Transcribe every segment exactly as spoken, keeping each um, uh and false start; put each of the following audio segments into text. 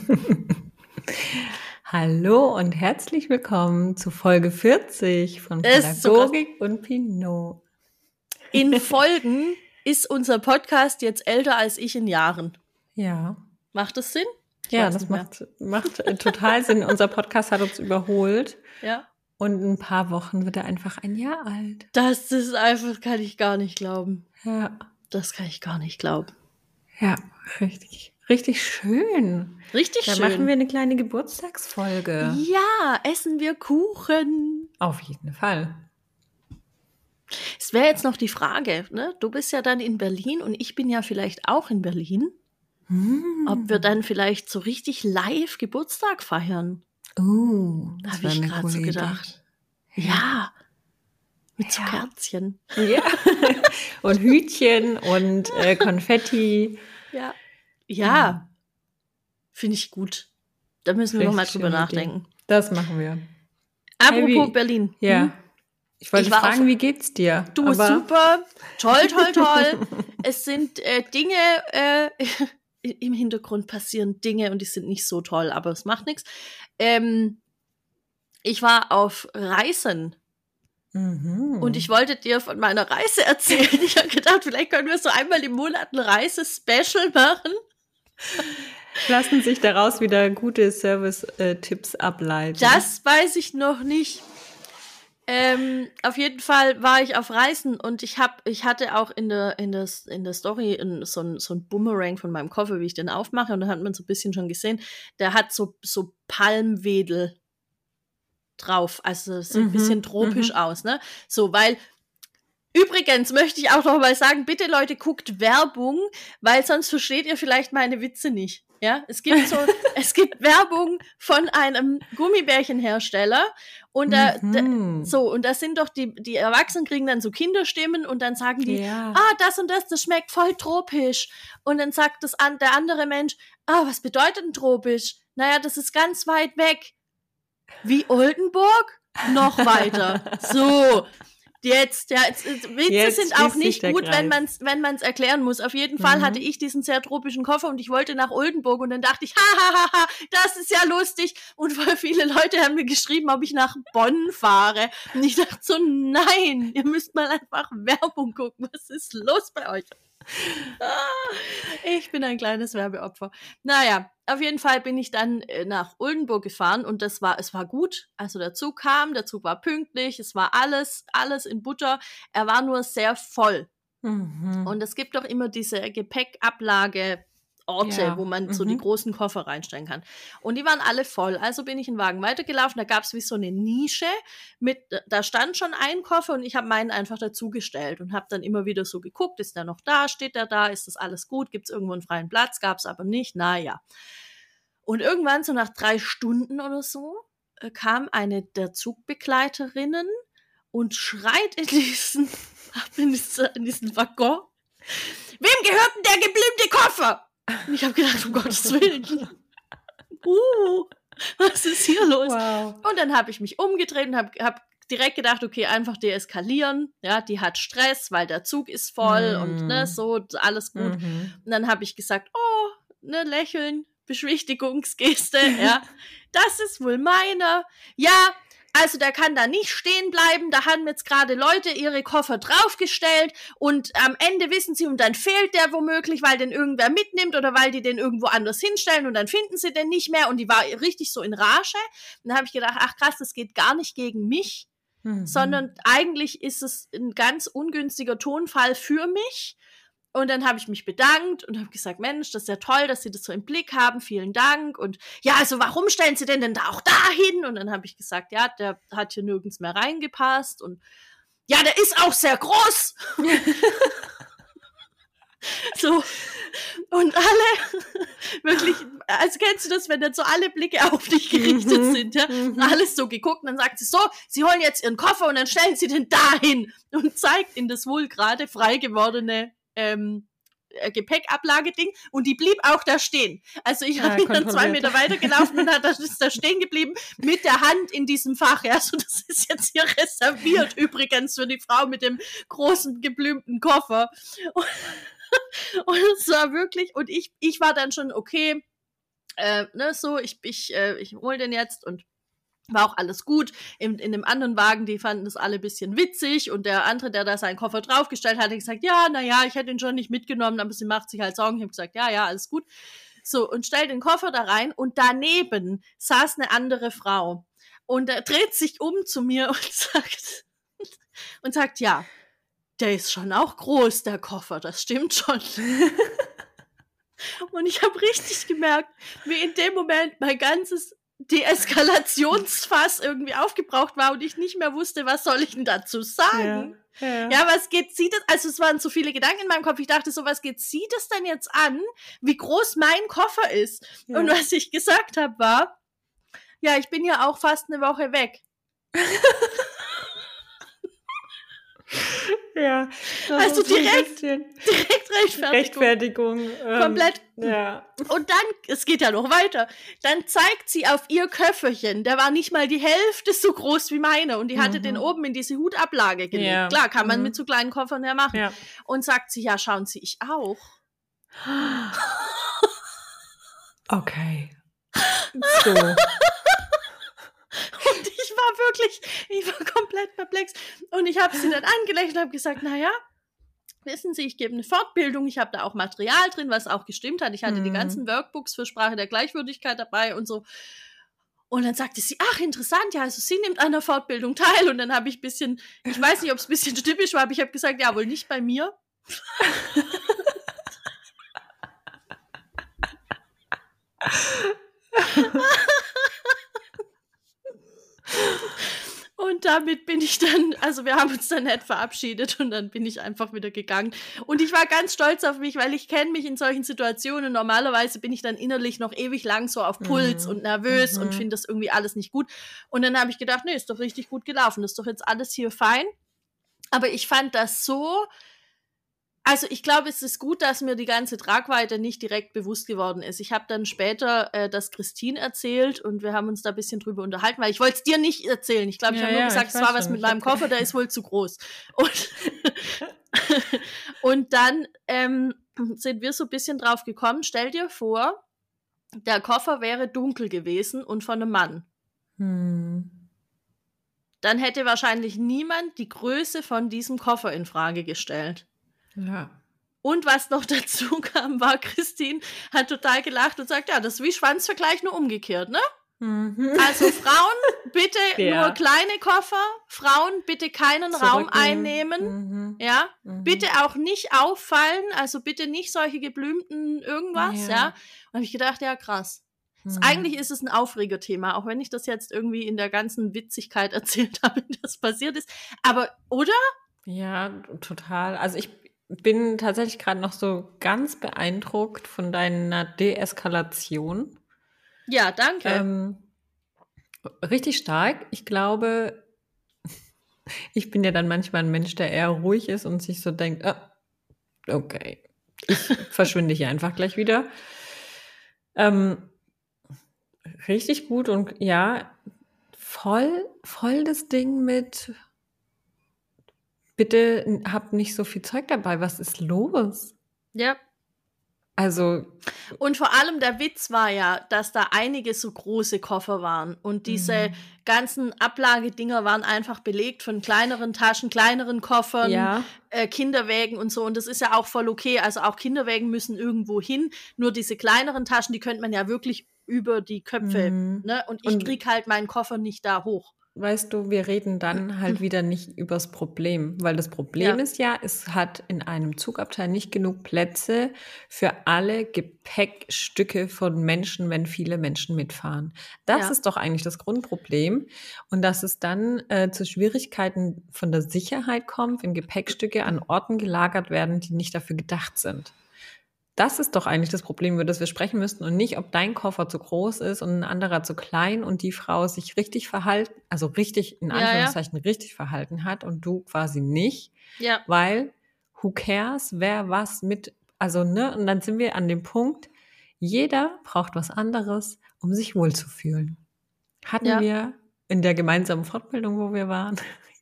Hallo und herzlich willkommen zu Folge vierzig von Es so Pädagogik und Pinot. In Folgen ist unser Podcast jetzt älter als ich in Jahren. Ja. Macht das Sinn? Ich ja, weiß das nicht mehr. macht, macht äh, total Sinn. Unser Podcast hat uns überholt. Ja. Und in ein paar Wochen wird er einfach ein Jahr alt. Das ist einfach, kann ich gar nicht glauben. Ja. Das kann ich gar nicht glauben. Ja, richtig, richtig schön. Richtig Da schön. machen wir eine kleine Geburtstagsfolge. Ja, essen wir Kuchen. Auf jeden Fall. Es wäre jetzt noch die Frage, ne? Du bist ja dann in Berlin und ich bin ja vielleicht auch in Berlin. Hm. Ob wir dann vielleicht so richtig live Geburtstag feiern. Uh, das Habe wäre ich eine gerade coole so Idee. gedacht. Ja. Mit so Ja. Kerzchen. Ja. Und Hütchen und äh, Konfetti. Ja. Ja. Finde ich gut. Da müssen wir nochmal Richtig drüber schöne Idee. nachdenken. Das machen wir. Apropos Hey, wie- Berlin. Ja. Hm? Ich wollte Ich war fragen, auf- wie geht's dir? Du, Aber super. Toll, toll, toll. Es sind äh, Dinge, äh, im Hintergrund passieren Dinge und die sind nicht so toll, aber es macht nichts. Ähm, ich war auf Reisen. Mhm. Und ich wollte dir von meiner Reise erzählen. Ich habe gedacht, vielleicht können wir so einmal im Monat ein Reise-Special machen. Lassen sich daraus wieder gute Service-Tipps ableiten. Das weiß ich noch nicht. Ähm, auf jeden Fall war ich auf Reisen und ich hab, ich hatte auch in der, in der, in der Story in, so ein, so ein Boomerang von meinem Koffer, wie ich den aufmache, und da hat man so ein bisschen schon gesehen, der hat so, so Palmwedel drauf. Also es sieht Mhm, ein bisschen tropisch mhm. aus, ne? So, weil übrigens möchte ich auch noch mal sagen, bitte Leute, guckt Werbung, weil sonst versteht ihr vielleicht meine Witze nicht. Ja, es gibt so, es gibt Werbung von einem Gummibärchenhersteller und da, Mhm. da so, und das sind doch die, die Erwachsenen kriegen dann so Kinderstimmen und dann sagen die, Ja. ah, das und das, das schmeckt voll tropisch. Und dann sagt das an, der andere Mensch, ah, was bedeutet denn tropisch? Naja, das ist ganz weit weg. Wie Oldenburg? Noch weiter. So. Jetzt, ja, jetzt, Witze Jetzt sind schließt auch sich nicht der gut, Kreis. wenn man's, wenn man's erklären muss. Auf jeden Fall Mhm. hatte ich diesen sehr tropischen Koffer und ich wollte nach Oldenburg und dann dachte ich, ha, ha, ha, ha, das ist ja lustig. Und voll viele Leute haben mir geschrieben, ob ich nach Bonn fahre. Und ich dachte so, nein, ihr müsst mal einfach Werbung gucken. Was ist los bei euch? Ah, ich bin ein kleines Werbeopfer. Naja, auf jeden Fall bin ich dann äh, nach Oldenburg gefahren und das war, es war gut. Also der Zug kam, der Zug war pünktlich, es war alles, alles in Butter. Er war nur sehr voll. Mhm. Und es gibt doch immer diese Gepäckablageorte, Ja, wo man so mhm. die großen Koffer reinstellen kann. Und die waren alle voll. Also bin ich einen Wagen weitergelaufen, da gab es wie so eine Nische, mit, da stand schon ein Koffer und ich habe meinen einfach dazugestellt und habe dann immer wieder so geguckt, ist der noch da, steht der da, ist das alles gut, gibt es irgendwo einen freien Platz, gab es aber nicht, naja. Und irgendwann, so nach drei Stunden oder so, äh, kam eine der Zugbegleiterinnen und schreit in diesen, in diesen, in diesen Waggon, wem gehört denn der geblümte Koffer? Und ich habe gedacht, um Gottes Willen. Uh, was ist hier los? Wow. Und dann habe ich mich umgedreht und habe hab direkt gedacht, okay, einfach deeskalieren. Ja, die hat Stress, weil der Zug ist voll Mm. und ne, so, alles gut. Mhm. Und dann habe ich gesagt, oh, ne, lächeln, Beschwichtigungsgeste, ja. Das ist wohl meiner. Ja, also der kann da nicht stehen bleiben, da haben jetzt gerade Leute ihre Koffer draufgestellt und am Ende wissen sie, und dann fehlt der womöglich, weil den irgendwer mitnimmt oder weil die den irgendwo anders hinstellen und dann finden sie den nicht mehr und die war richtig so in Rage. Und dann habe ich gedacht, ach krass, das geht gar nicht gegen mich, Mhm. sondern eigentlich ist es ein ganz ungünstiger Tonfall für mich. Und dann habe ich mich bedankt und habe gesagt, Mensch, das ist ja toll, dass Sie das so im Blick haben, vielen Dank. Und ja, also warum stellen Sie denn denn da auch dahin? Und dann habe ich gesagt, ja, der hat hier nirgends mehr reingepasst. Und ja, der ist auch sehr groß. So. Und alle, wirklich, also kennst du das, wenn dann so alle Blicke auf dich gerichtet Mhm. sind, ja? Mhm. Alles so geguckt und dann sagt sie so, Sie holen jetzt Ihren Koffer und dann stellen Sie den dahin und zeigt in das wohl gerade frei gewordene ähm, äh, Gepäckablageding und die blieb auch da stehen. Also ich Ja, habe dann zwei kontrolliert. Meter weitergelaufen und hat, das ist da stehen geblieben mit der Hand in diesem Fach. Ja, so das ist jetzt hier reserviert übrigens für die Frau mit dem großen geblümten Koffer. Und, und es war wirklich, und ich, ich war dann schon, okay, äh, ne, so, ich, ich, äh, ich hol den jetzt und war auch alles gut. In, in dem anderen Wagen, die fanden das alle ein bisschen witzig und der andere, der da seinen Koffer draufgestellt hat, hat gesagt, ja, naja, ich hätte ihn schon nicht mitgenommen, aber sie macht sich halt Sorgen. Ich habe gesagt, ja, ja, alles gut. So, und stellt den Koffer da rein und daneben saß eine andere Frau und er dreht sich um zu mir und sagt, und sagt, ja, der ist schon auch groß, der Koffer, das stimmt schon. Und ich habe richtig gemerkt, wie in dem Moment mein ganzes Deeskalationsfass irgendwie aufgebraucht war und ich nicht mehr wusste, was soll ich denn dazu sagen? Ja, ja. ja was geht sie das? Also es waren so viele Gedanken in meinem Kopf. Ich dachte so, was geht sie das denn jetzt an, wie groß mein Koffer ist? Ja. Und was ich gesagt habe war, ja, ich bin ja auch fast eine Woche weg. Ja, also direkt, direkt Rechtfertigung. Rechtfertigung. Ähm, Komplett. Ja. Und dann, es geht ja noch weiter, dann zeigt sie auf ihr Köfferchen, der war nicht mal die Hälfte so groß wie meine und die mhm. hatte den oben in diese Hutablage gelegt. Ja. Klar, kann man mhm. mit so kleinen Koffern ja machen. Ja. Und sagt sie, ja, schauen Sie, ich auch. Okay. So. Und ich war wirklich, ich war komplett perplex. Und ich habe sie dann angelächelt und habe gesagt, naja, wissen Sie, ich gebe eine Fortbildung, ich habe da auch Material drin, was auch gestimmt hat. Ich hatte mhm. die ganzen Workbooks für Sprache der Gleichwürdigkeit dabei und so. Und dann sagte sie, ach, interessant, ja, also sie nimmt an der Fortbildung teil. Und dann habe ich ein bisschen, ich weiß nicht, ob es ein bisschen typisch war, aber ich habe gesagt, ja, wohl nicht bei mir. Und damit bin ich dann, also wir haben uns dann nett verabschiedet und dann bin ich einfach wieder gegangen. Und ich war ganz stolz auf mich, weil ich kenne mich in solchen Situationen. Normalerweise bin ich dann innerlich noch ewig lang so auf Puls mhm. und nervös mhm. und finde das irgendwie alles nicht gut. Und dann habe ich gedacht, nee, ist doch richtig gut gelaufen, ist doch jetzt alles hier fein. Aber ich fand das so... Also ich glaube, es ist gut, dass mir die ganze Tragweite nicht direkt bewusst geworden ist. Ich habe dann später äh, das Christine erzählt und wir haben uns da ein bisschen drüber unterhalten, weil ich wollte es dir nicht erzählen. Ich glaube, ich ja, habe nur ja, gesagt, es war was mit meinem Koffer, der ist wohl zu groß. Und, und dann ähm, sind wir so ein bisschen drauf gekommen, stell dir vor, der Koffer wäre dunkel gewesen und von einem Mann. Hm. Dann hätte wahrscheinlich niemand die Größe von diesem Koffer in Frage gestellt. Ja. Und was noch dazu kam, war, Christine hat total gelacht und sagt, ja, das ist wie Schwanzvergleich, nur umgekehrt, ne? Mhm. Also Frauen, bitte ja. nur kleine Koffer, Frauen, bitte keinen Raum einnehmen, mhm. ja, mhm. bitte auch nicht auffallen, also bitte nicht solche geblümten irgendwas, ja. ja. Und habe ich gedacht, ja, krass. Mhm. Das, eigentlich ist es ein Aufregerthema, auch wenn ich das jetzt irgendwie in der ganzen Witzigkeit erzählt habe, wie das passiert ist. Aber, oder? Ja, total. Also ich bin tatsächlich gerade noch so ganz beeindruckt von deiner Deeskalation. Ja, danke. Ähm, richtig stark. Ich glaube, ich bin ja dann manchmal ein Mensch, der eher ruhig ist und sich so denkt, oh, okay, ich verschwinde hier einfach gleich wieder. Ähm, richtig gut und ja, voll, voll das Ding mit bitte hab nicht so viel Zeug dabei, was ist los? Ja. Also. Und vor allem der Witz war ja, dass da einige so große Koffer waren und diese mhm. ganzen Ablagedinger waren einfach belegt von kleineren Taschen, kleineren Koffern, ja. äh, Kinderwägen und so und das ist ja auch voll okay, also auch Kinderwägen müssen irgendwo hin, nur diese kleineren Taschen, die könnte man ja wirklich über die Köpfe, mhm. ne? Und ich und krieg halt meinen Koffer nicht da hoch. Weißt du, wir reden dann halt wieder nicht übers Problem, weil das Problem ja. ist ja, es hat in einem Zugabteil nicht genug Plätze für alle Gepäckstücke von Menschen, wenn viele Menschen mitfahren. Das ja. ist doch eigentlich das Grundproblem und dass es dann äh, zu Schwierigkeiten von der Sicherheit kommt, wenn Gepäckstücke an Orten gelagert werden, die nicht dafür gedacht sind. Das ist doch eigentlich das Problem, über das wir sprechen müssten und nicht, ob dein Koffer zu groß ist und ein anderer zu klein und die Frau sich richtig verhalten, also richtig, in Anführungszeichen, ja, ja. richtig verhalten hat und du quasi nicht, ja. weil who cares, wer was mit, also ne, und dann sind wir an dem Punkt, jeder braucht was anderes, um sich wohlzufühlen. Hatten ja. wir in der gemeinsamen Fortbildung, wo wir waren,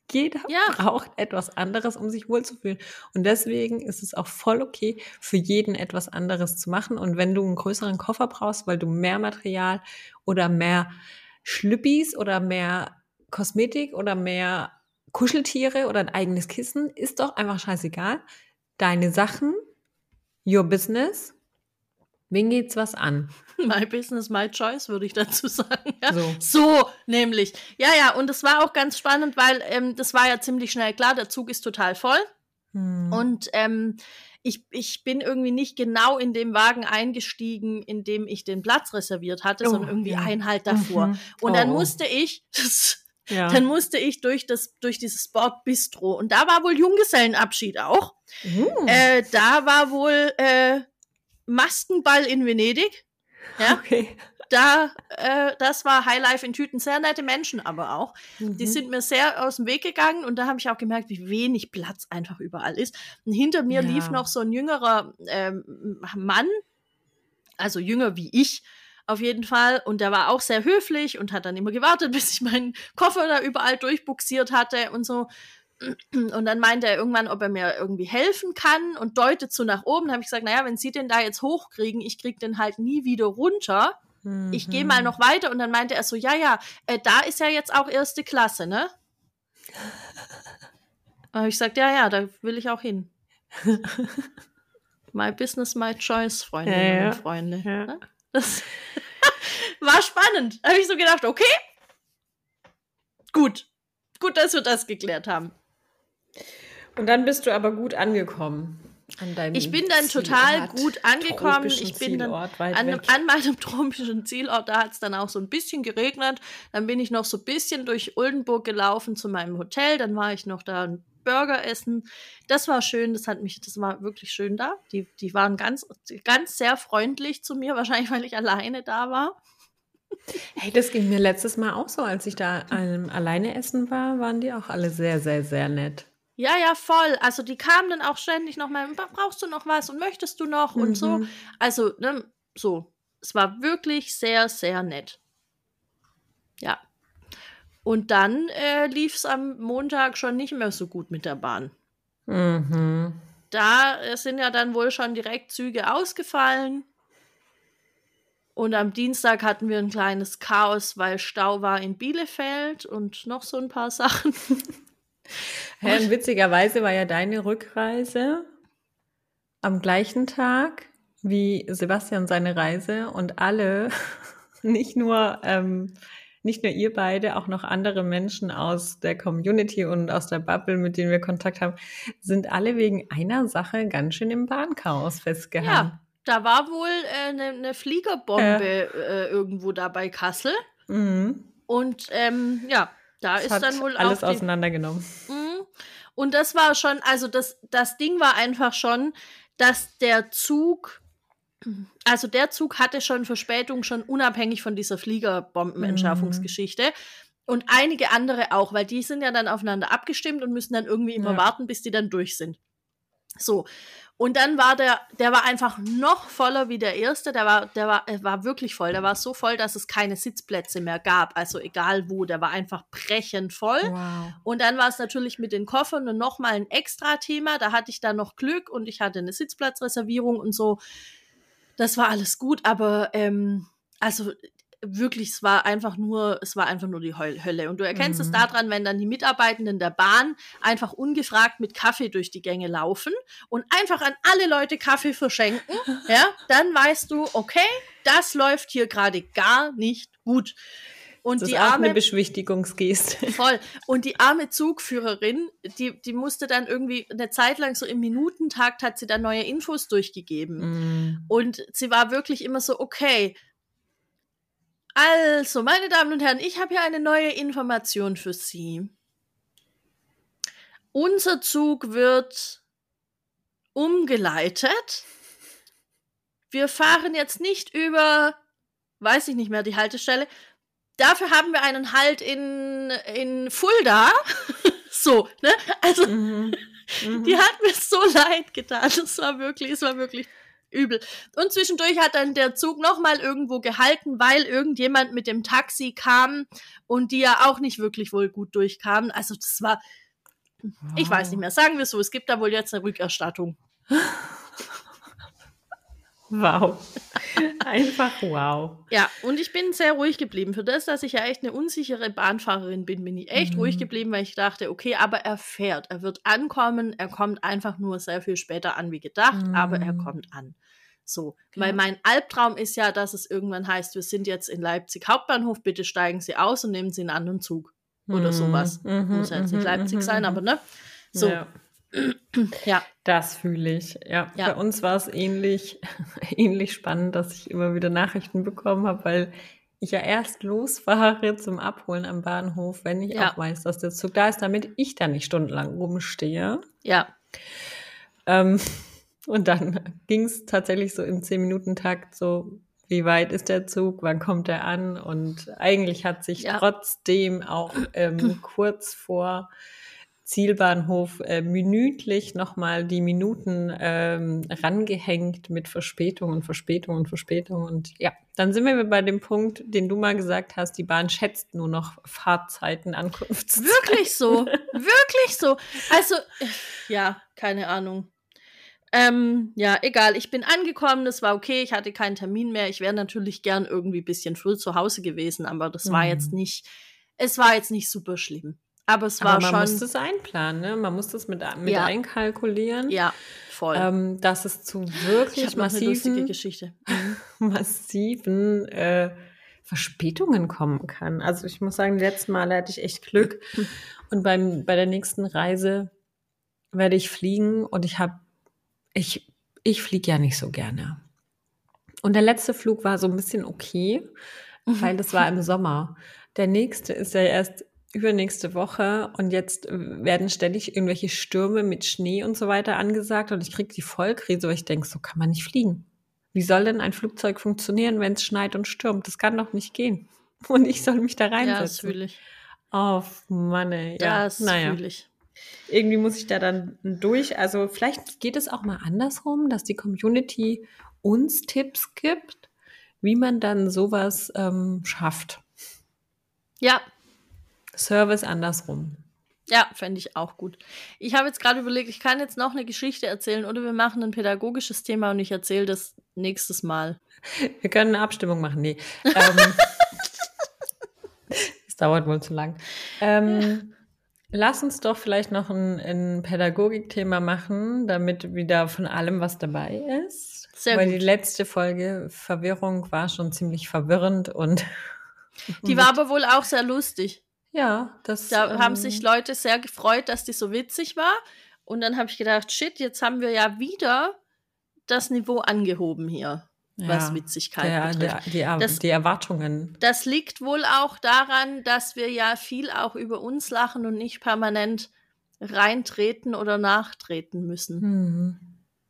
Jeder Ja. braucht etwas anderes, um sich wohlzufühlen. Und deswegen ist es auch voll okay, für jeden etwas anderes zu machen. Und wenn du einen größeren Koffer brauchst, weil du mehr Material oder mehr Schlüppis oder mehr Kosmetik oder mehr Kuscheltiere oder ein eigenes Kissen, ist doch einfach scheißegal. Deine Sachen, your business, wen geht's was an? My business, my choice, würde ich dazu sagen. Ja. So. So, nämlich. Ja, ja, und das war auch ganz spannend, weil ähm, das war ja ziemlich schnell klar, der Zug ist total voll. Hm. Und ähm, ich, ich bin irgendwie nicht genau in dem Wagen eingestiegen, in dem ich den Platz reserviert hatte, Oh, sondern irgendwie ja. einen halt davor. Mhm. Und dann Oh. musste ich, das, Ja. dann musste ich durch das, durch dieses Sport Bistro. Und da war wohl Junggesellenabschied auch. Hm. Äh, da war wohl äh, Maskenball in Venedig. Ja, Okay. da, äh, das war Highlife in Tüten. Sehr nette Menschen aber auch. Die Mhm. sind mir sehr aus dem Weg gegangen und da habe ich auch gemerkt, wie wenig Platz einfach überall ist. Und hinter mir Ja. lief noch so ein jüngerer ähm, Mann, also jünger wie ich auf jeden Fall. Und der war auch sehr höflich und hat dann immer gewartet, bis ich meinen Koffer da überall durchbuxiert hatte und so. Und dann meinte er irgendwann, ob er mir irgendwie helfen kann und deutet so nach oben. Da habe ich gesagt, naja, wenn Sie den da jetzt hochkriegen, ich krieg den halt nie wieder runter. Mhm. Ich gehe mal noch weiter. Und dann meinte er so, ja, ja, äh, da ist ja jetzt auch erste Klasse, ne? Da habe ich gesagt, ja, ja, da will ich auch hin. My business, my choice, Freundinnen Ja, ja. und Freunde. Ja. Ne? Das war spannend. Da habe ich so gedacht, okay, gut. Gut, dass wir das geklärt haben. Und dann bist du aber gut angekommen an deinem Ich bin dann Zielort, total gut angekommen. tropischen Ich bin dann Zielort, weit an, weg. an meinem tropischen Zielort, da hat es dann auch so ein bisschen geregnet. Dann bin ich noch so ein bisschen durch Oldenburg gelaufen zu meinem Hotel. Dann war ich noch da ein Burger essen. Das war schön, das hat mich, das war wirklich schön da. Die, die waren ganz, ganz sehr freundlich zu mir, wahrscheinlich, weil ich alleine da war. Hey, das ging mir letztes Mal auch so, als ich da ähm, alleine essen war, waren die auch alle sehr, sehr, sehr nett. Ja, ja, voll. Also die kamen dann auch ständig nochmal, brauchst du noch was und möchtest du noch und so. Mhm. Also, ne, so. Es war wirklich sehr, sehr nett. Ja. Und dann äh, lief es am Montag schon nicht mehr so gut mit der Bahn. Mhm. Da äh, sind ja dann wohl schon direkt Züge ausgefallen. Und am Dienstag hatten wir ein kleines Chaos, weil Stau war in Bielefeld und noch so ein paar Sachen. Ja, und witzigerweise war ja deine Rückreise am gleichen Tag wie Sebastian seine Reise und alle, nicht nur, ähm, nicht nur ihr beide, auch noch andere Menschen aus der Community und aus der Bubble, mit denen wir Kontakt haben, sind alle wegen einer Sache ganz schön im Bahnchaos festgehangen. Ja, da war wohl eine äh, ne Fliegerbombe Ja. äh, irgendwo da bei Kassel. Mhm. Und ähm, ja, da Das ist hat dann wohl alles auch die, auseinandergenommen. Mhm. Und das war schon, also das, das Ding war einfach schon, dass der Zug, also der Zug hatte schon Verspätung, schon unabhängig von dieser Fliegerbombenentschärfungsgeschichte. Und einige andere auch, weil die sind ja dann aufeinander abgestimmt und müssen dann irgendwie immer Ja. warten, bis die dann durch sind. So. Und dann war der, der war einfach noch voller wie der erste. Der war, der war, er war wirklich voll. Der war so voll, dass es keine Sitzplätze mehr gab. Also egal wo, der war einfach brechend voll. Wow. Und dann war es natürlich mit den Koffern nochmal ein extra Thema. Da hatte ich dann noch Glück und ich hatte eine Sitzplatzreservierung und so. Das war alles gut, aber ähm, also wirklich, es war einfach nur, es war einfach nur die Heul- Hölle. Und du erkennst Mhm. es daran, wenn dann die Mitarbeitenden der Bahn einfach ungefragt mit Kaffee durch die Gänge laufen und einfach an alle Leute Kaffee verschenken, ja, dann weißt du, okay, das läuft hier gerade gar nicht gut. Und Das ist die auch eine arme, Beschwichtigungsgeste. voll. Und die arme Zugführerin, die, die musste dann irgendwie eine Zeit lang so im Minutentakt hat sie dann neue Infos durchgegeben. Mhm. Und sie war wirklich immer so, okay, also, meine Damen und Herren, ich habe hier eine neue Information für Sie. Unser Zug wird umgeleitet. Wir fahren jetzt nicht über, weiß ich nicht mehr, die Haltestelle. Dafür haben wir einen Halt in, in Fulda. So, ne? Also, Mhm. Mhm. die hat mir so leid getan. Das war wirklich, es war wirklich Übel. Und zwischendurch hat dann der Zug nochmal irgendwo gehalten, weil irgendjemand mit dem Taxi kam und die ja auch nicht wirklich wohl gut durchkamen. Also das war, wow. Ich weiß nicht mehr, sagen wir so, es gibt da wohl jetzt eine Rückerstattung. Wow. Einfach wow. Ja, und ich bin sehr ruhig geblieben. Für das, dass ich ja echt eine unsichere Bahnfahrerin bin, bin ich echt mhm. ruhig geblieben, weil ich dachte, okay, aber er fährt, er wird ankommen, er kommt einfach nur sehr viel später an wie gedacht, mhm. aber er kommt an. So, ja. Weil mein Albtraum ist ja, dass es irgendwann heißt, wir sind jetzt in Leipzig Hauptbahnhof, bitte steigen Sie aus und nehmen Sie einen anderen Zug. Oder mhm. sowas. Mhm. Muss ja jetzt nicht Leipzig mhm. sein, aber ne? So. Ja. Ja. Das fühle ich. Ja. ja. Bei uns war es ähnlich, ähnlich spannend, dass ich immer wieder Nachrichten bekommen habe, weil ich ja erst losfahre zum Abholen am Bahnhof, wenn ich ja. auch weiß, dass der Zug da ist, damit ich da nicht stundenlang rumstehe. Ja. Ähm, und dann ging es tatsächlich so im zehn-Minuten-Takt so, wie weit ist der Zug, wann kommt er an? Und eigentlich hat sich ja. trotzdem auch ähm, kurz vor Zielbahnhof äh, minütlich nochmal die Minuten ähm, rangehängt mit Verspätung und Verspätung und Verspätung. Und ja, dann sind wir bei dem Punkt, den du mal gesagt hast, die Bahn schätzt nur noch Fahrzeiten, Ankunftszeiten. Wirklich so, wirklich so. Also, ja, keine Ahnung. Ähm, ja, egal, ich bin angekommen, das war okay, ich hatte keinen Termin mehr. Ich wäre natürlich gern irgendwie ein bisschen früh zu Hause gewesen, aber das mhm. war jetzt nicht, es war jetzt nicht super schlimm. Aber es war Aber man schon. Man muss das einplanen, ne? Man muss das mit, mit ja. einkalkulieren. Ja, voll. Ähm, dass es zu wirklich ich massiven, Geschichte. massiven äh, Verspätungen kommen kann. Also ich muss sagen, die letzten Male hatte ich echt Glück. Und beim, bei der nächsten Reise werde ich fliegen und ich habe, ich, ich fliege ja nicht so gerne. Und der letzte Flug war so ein bisschen okay, weil das war im Sommer. Der nächste ist ja erst übernächste Woche und jetzt werden ständig irgendwelche Stürme mit Schnee und so weiter angesagt und ich kriege die Vollkrise, weil ich denke, so kann man nicht fliegen. Wie soll denn ein Flugzeug funktionieren, wenn es schneit und stürmt? Das kann doch nicht gehen. Und ich soll mich da reinsetzen. Ja, das fühle ich. Oh Mann, ey. Ja, das naja. fühle ich. Irgendwie muss ich da dann durch. Also vielleicht geht es auch mal andersrum, dass die Community uns Tipps gibt, wie man dann sowas ähm, schafft. Ja. Service andersrum. Ja, fände ich auch gut. Ich habe jetzt gerade überlegt, ich kann jetzt noch eine Geschichte erzählen oder wir machen ein pädagogisches Thema und ich erzähle das nächstes Mal. Wir können eine Abstimmung machen. Nee. ähm, das dauert wohl zu lang. Ähm, lass uns doch vielleicht noch ein, ein Pädagogikthema machen, damit wieder von allem was dabei ist. Sehr Weil gut. die letzte Folge Verwirrung war schon ziemlich verwirrend und die war aber wohl auch sehr lustig. Ja, das Da ähm, haben sich Leute sehr gefreut, dass die so witzig war. Und dann habe ich gedacht, shit, jetzt haben wir ja wieder das Niveau angehoben hier, ja, was Witzigkeit der, betrifft. Der, die, Er- das, die Erwartungen. Das liegt wohl auch daran, dass wir ja viel auch über uns lachen und nicht permanent reintreten oder nachtreten müssen. Hm.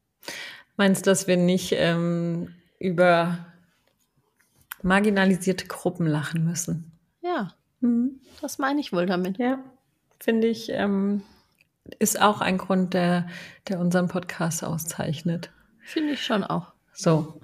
Meinst du, dass wir nicht ähm, über marginalisierte Gruppen lachen müssen? Ja. Mhm. Das meine ich wohl damit. Ja, finde ich, ähm, ist auch ein Grund, der, der unseren Podcast auszeichnet. Finde ich schon auch. So.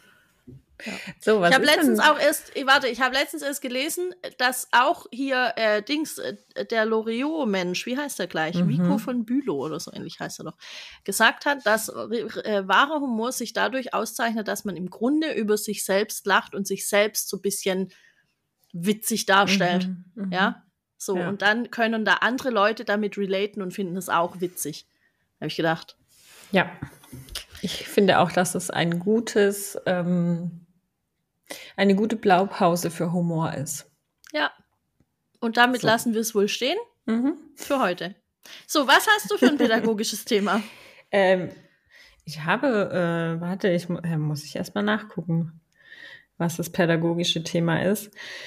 Ja. So, was ich habe ist letztens denn? auch erst, warte, ich habe letztens erst gelesen, dass auch hier äh, Dings, äh, der Loriot-Mensch, wie heißt der gleich? Mhm. Vico von Bülow oder so ähnlich heißt er doch, gesagt hat, dass äh, wahrer Humor sich dadurch auszeichnet, dass man im Grunde über sich selbst lacht und sich selbst so ein bisschen witzig darstellt. Mhm, mhm. Ja, so. Ja. Und dann können da andere Leute damit relaten und finden es auch witzig. Habe ich gedacht. Ja, ich finde auch, dass es ein gutes, ähm, eine gute Blaupause für Humor ist. Ja. Und damit So. lassen wir es wohl stehen Mhm. für heute. So, was hast du für ein pädagogisches Thema? Ähm, ich habe, äh, warte, ich mu- äh, muss ich erstmal nachgucken, was das pädagogische Thema ist.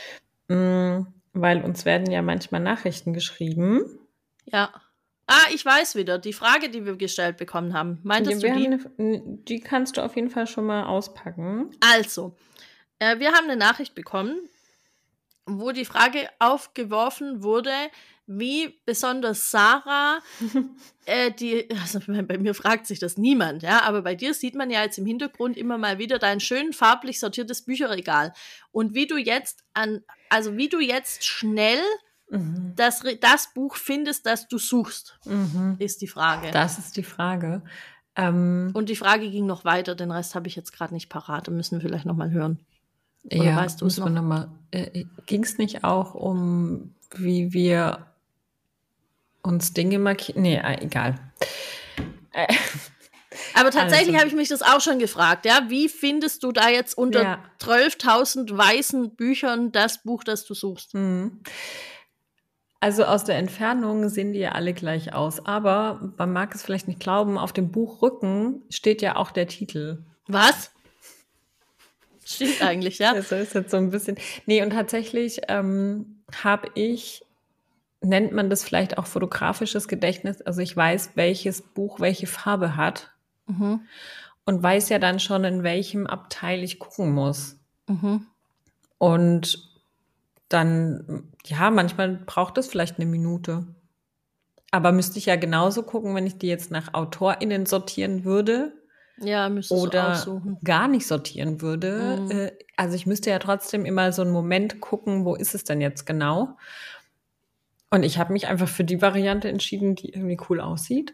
Mm, weil uns werden ja manchmal Nachrichten geschrieben. Ja. Ah, ich weiß wieder. Die Frage, die wir gestellt bekommen haben. Meintest wir du die? haben eine, die kannst du auf jeden Fall schon mal auspacken. Also, äh, wir haben eine Nachricht bekommen, wo die Frage aufgeworfen wurde, wie besonders Sarah, äh, die, also bei mir fragt sich das niemand, ja, aber bei dir sieht man ja jetzt im Hintergrund immer mal wieder dein schön farblich sortiertes Bücherregal. Und wie du jetzt an, also wie du jetzt schnell mhm. das, das Buch findest, das du suchst, mhm. ist die Frage. Das ist die Frage. Ähm, Und die Frage ging noch weiter, den Rest habe ich jetzt gerade nicht parat, da müssen wir vielleicht nochmal hören. Oder ja, weißt du es noch? noch mal, äh, ging es nicht auch um, wie wir uns Dinge markieren? Nee, äh, egal. Äh, Aber tatsächlich also. habe ich mich das auch schon gefragt, ja, wie findest du da jetzt unter ja. zwölftausend weißen Büchern das Buch, das du suchst? Mhm. Also aus der Entfernung sehen die ja alle gleich aus, aber man mag es vielleicht nicht glauben, auf dem Buchrücken steht ja auch der Titel. Was? Stimmt eigentlich, ja. Das ist jetzt so ein bisschen. Nee, und tatsächlich ähm, habe ich, nennt man das vielleicht auch fotografisches Gedächtnis, also ich weiß, welches Buch welche Farbe hat mhm. und weiß ja dann schon, in welchem Abteil ich gucken muss. Mhm. Und dann, ja, manchmal braucht es vielleicht eine Minute. Aber müsste ich ja genauso gucken, wenn ich die jetzt nach AutorInnen sortieren würde. Ja, müsstest oder du aussuchen. Gar nicht sortieren würde. Mhm. Äh, also ich müsste ja trotzdem immer so einen Moment gucken, wo ist es denn jetzt genau? Und ich habe mich einfach für die Variante entschieden, die irgendwie cool aussieht.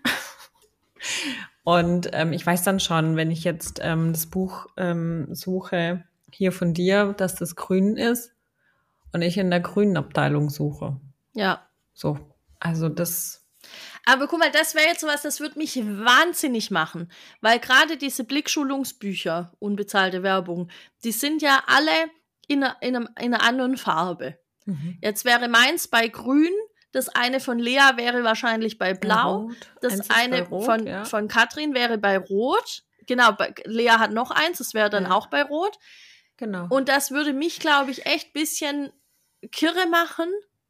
Und ähm, ich weiß dann schon, wenn ich jetzt ähm, das Buch ähm, suche, hier von dir, dass das grün ist, und ich in der grünen Abteilung suche. Ja. So, also das. Aber guck mal, das wäre jetzt sowas, das würde mich wahnsinnig machen. Weil gerade diese Blickschulungsbücher, unbezahlte Werbung, die sind ja alle in einer, in einem, in einer anderen Farbe. Mhm. Jetzt wäre meins bei grün, das eine von Lea wäre wahrscheinlich bei blau, Rot. das Eins eine Rot, von, ja. von Katrin wäre bei rot. Genau, bei, Lea hat noch eins, das wäre dann ja. auch bei rot. Genau. Und das würde mich, glaube ich, echt ein bisschen kirre machen,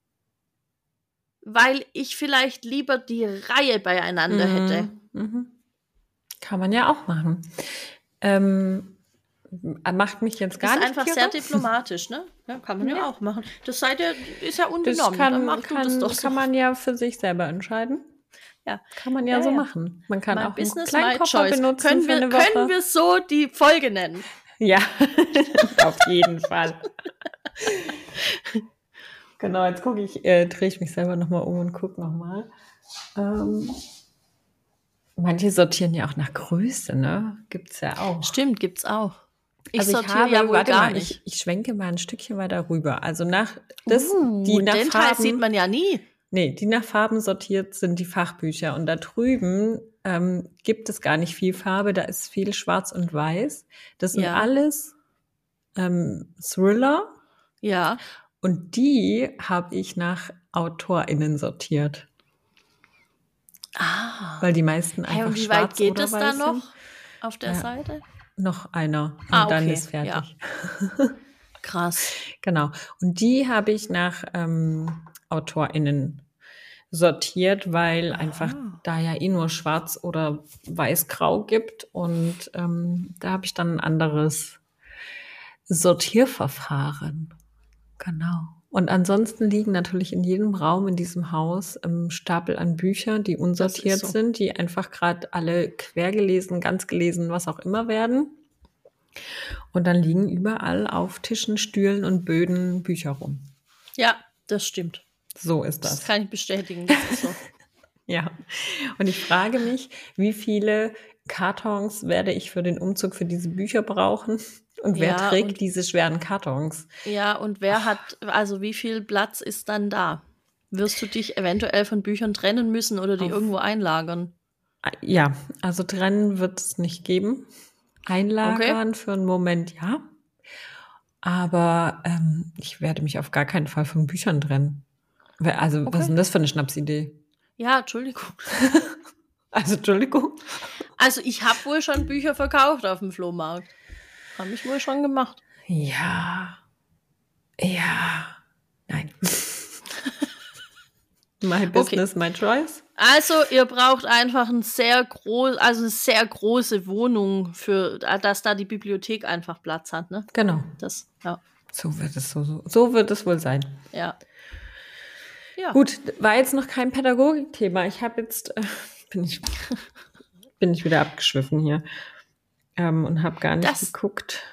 weil ich vielleicht lieber die Reihe beieinander mhm. hätte. Mhm. Kann man ja auch machen. Ähm, macht mich jetzt gar ist nicht einfach kirre. sehr diplomatisch, ne? Ja, kann man ja, ja auch machen. Das seid ihr, ist ja unbenommen. Das kann, Dann mach kann, du das doch so. kann man ja für sich selber entscheiden. Ja. Kann man ja, ja so ja. machen. Man kann my auch Business, einen kleinen Koffer benutzen können wir, für eine Woche. Können wir so die Folge nennen? Ja, auf jeden Fall. Genau, jetzt gucke ich, äh, drehe ich mich selber nochmal um und gucke nochmal. Ähm, manche sortieren ja auch nach Größe, ne? Gibt's ja auch. Stimmt, gibt's auch. Ich also sortiere ich habe, ja wohl warte gar mal, nicht. Ich, ich schwenke mal ein Stückchen weiter rüber. Also nach das, uh, die nach den Farben, Teil sieht man ja nie. Nee, die nach Farben sortiert sind die Fachbücher. Und da drüben ähm, gibt es gar nicht viel Farbe, da ist viel Schwarz und Weiß. Das sind ja. alles ähm, Thriller. Ja. Und die habe ich nach AutorInnen sortiert. Ah. Weil die meisten einfach hey, und wie schwarz weit geht oder es weiß da noch sind. auf der ja. Seite? Noch einer. Und ah, okay. dann ist fertig. Ja. Krass. Genau. Und die habe ich nach ähm, AutorInnen sortiert, weil Aha. einfach da ja eh nur schwarz oder weiß-grau gibt. Und ähm, da habe ich dann ein anderes Sortierverfahren. Genau. Und ansonsten liegen natürlich in jedem Raum in diesem Haus ähm, Stapel an Büchern, die unsortiert so. sind, die einfach gerade alle quer gelesen, ganz gelesen, was auch immer werden. Und dann liegen überall auf Tischen, Stühlen und Böden Bücher rum. Ja, das stimmt. So ist das. Das kann ich bestätigen. Das ist so. Ja. Und ich frage mich, wie viele Kartons werde ich für den Umzug für diese Bücher brauchen? Und wer ja, trägt und, diese schweren Kartons? Ja, und wer Ach. hat, also wie viel Platz ist dann da? Wirst du dich eventuell von Büchern trennen müssen oder die Auf. irgendwo einlagern? Ja, also trennen wird es nicht geben. Einlagern okay. für einen Moment, ja. Aber ähm, ich werde mich auf gar keinen Fall von Büchern trennen. Also, okay. was ist denn das für eine Schnapsidee? Ja, Entschuldigung. Also, Entschuldigung. Also, ich habe wohl schon Bücher verkauft auf dem Flohmarkt. Habe ich wohl schon gemacht. Ja. Ja. Nein. My business, okay. my choice. Also, ihr braucht einfach ein sehr groß, also eine sehr große Wohnung, für, dass da die Bibliothek einfach Platz hat, ne? Genau. Das, ja. So wird es so, so, so wird es wohl sein. Ja. Ja. Gut, war jetzt noch kein Pädagogikthema. Ich habe jetzt, äh, bin, ich, bin ich wieder abgeschwiffen hier ähm, und habe gar nicht Das- geguckt.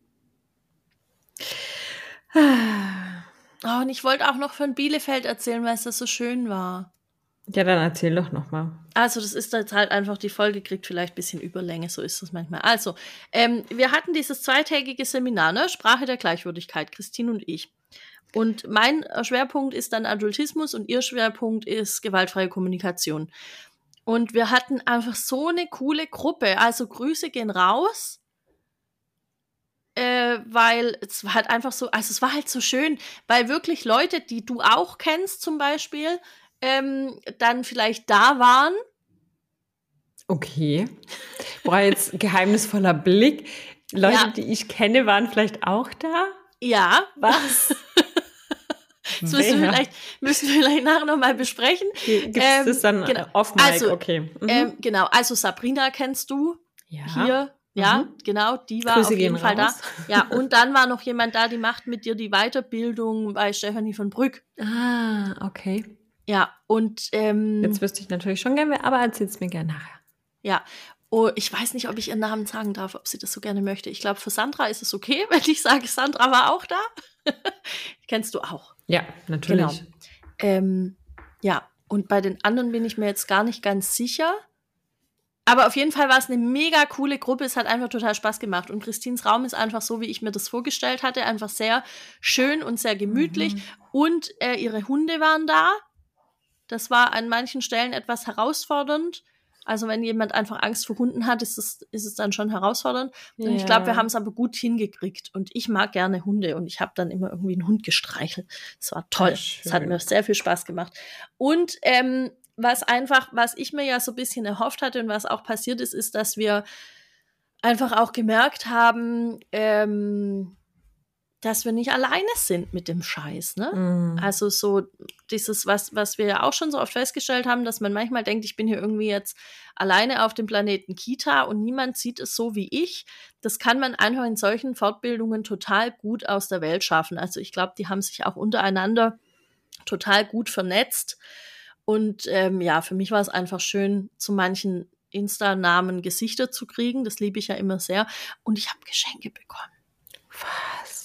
Oh, und ich wollte auch noch von Bielefeld erzählen, weil es das so schön war. Ja, dann erzähl doch noch mal. Also das ist jetzt halt einfach, die Folge kriegt vielleicht ein bisschen Überlänge, so ist das manchmal. Also, ähm, wir hatten dieses zweitägige Seminar, ne? Sprache der Gleichwürdigkeit, Christine und ich. Und mein Schwerpunkt ist dann Adultismus und ihr Schwerpunkt ist gewaltfreie Kommunikation. Und wir hatten einfach so eine coole Gruppe. Also Grüße gehen raus. Äh, weil es war halt einfach so, also es war halt so schön, weil wirklich Leute, die du auch kennst zum Beispiel, ähm, dann vielleicht da waren. Okay. Boah, jetzt geheimnisvoller Blick. Leute, Ja. die ich kenne, waren vielleicht auch da? Ja, Was? das müssen wir, vielleicht, müssen wir vielleicht nachher nochmal besprechen. Gibt es Ähm, das dann genau. off mic? Also, Okay. Mhm. Ähm, genau, also Sabrina kennst du ja. hier. Ja, Mhm. genau, die war Grüße auf jeden gehen Fall raus. da. Ja, und dann war noch jemand da, die macht mit dir die Weiterbildung bei Stefanie von Brück. Ah, okay. Ja, und ähm, Jetzt wüsste ich natürlich schon gerne, aber erzähl's mir gerne nachher. ja, oh, ich weiß nicht, ob ich ihren Namen sagen darf, ob sie das so gerne möchte. Ich glaube, für Sandra ist es okay, wenn ich sage, Sandra war auch da. Kennst du auch. Ja, natürlich. Genau. Ähm, ja, und bei den anderen bin ich mir jetzt gar nicht ganz sicher. Aber auf jeden Fall war es eine mega coole Gruppe. Es hat einfach total Spaß gemacht. Und Christines Raum ist einfach so, wie ich mir das vorgestellt hatte. Einfach sehr schön und sehr gemütlich. Mhm. Und äh, ihre Hunde waren da. Das war an manchen Stellen etwas herausfordernd. Also wenn jemand einfach Angst vor Hunden hat, ist es, ist es dann schon herausfordernd. Und Ja. ich glaube, wir haben es aber gut hingekriegt. Und ich mag gerne Hunde. Und ich habe dann immer irgendwie einen Hund gestreichelt. Das war toll. Ach, Das hat schön. mir sehr viel Spaß gemacht. Und ähm, was einfach, was ich mir ja so ein bisschen erhofft hatte und was auch passiert ist, ist, dass wir einfach auch gemerkt haben, ähm, dass wir nicht alleine sind mit dem Scheiß, ne? Mhm. Also so dieses, was, was wir ja auch schon so oft festgestellt haben, dass man manchmal denkt, ich bin hier irgendwie jetzt alleine auf dem Planeten Kita und niemand sieht es so wie ich. Das kann man einfach in solchen Fortbildungen total gut aus der Welt schaffen. Also ich glaube, die haben sich auch untereinander total gut vernetzt. Und ähm, ja, für mich war es einfach schön, zu manchen Insta-Namen Gesichter zu kriegen. Das liebe ich ja immer sehr. Und ich habe Geschenke bekommen. Was?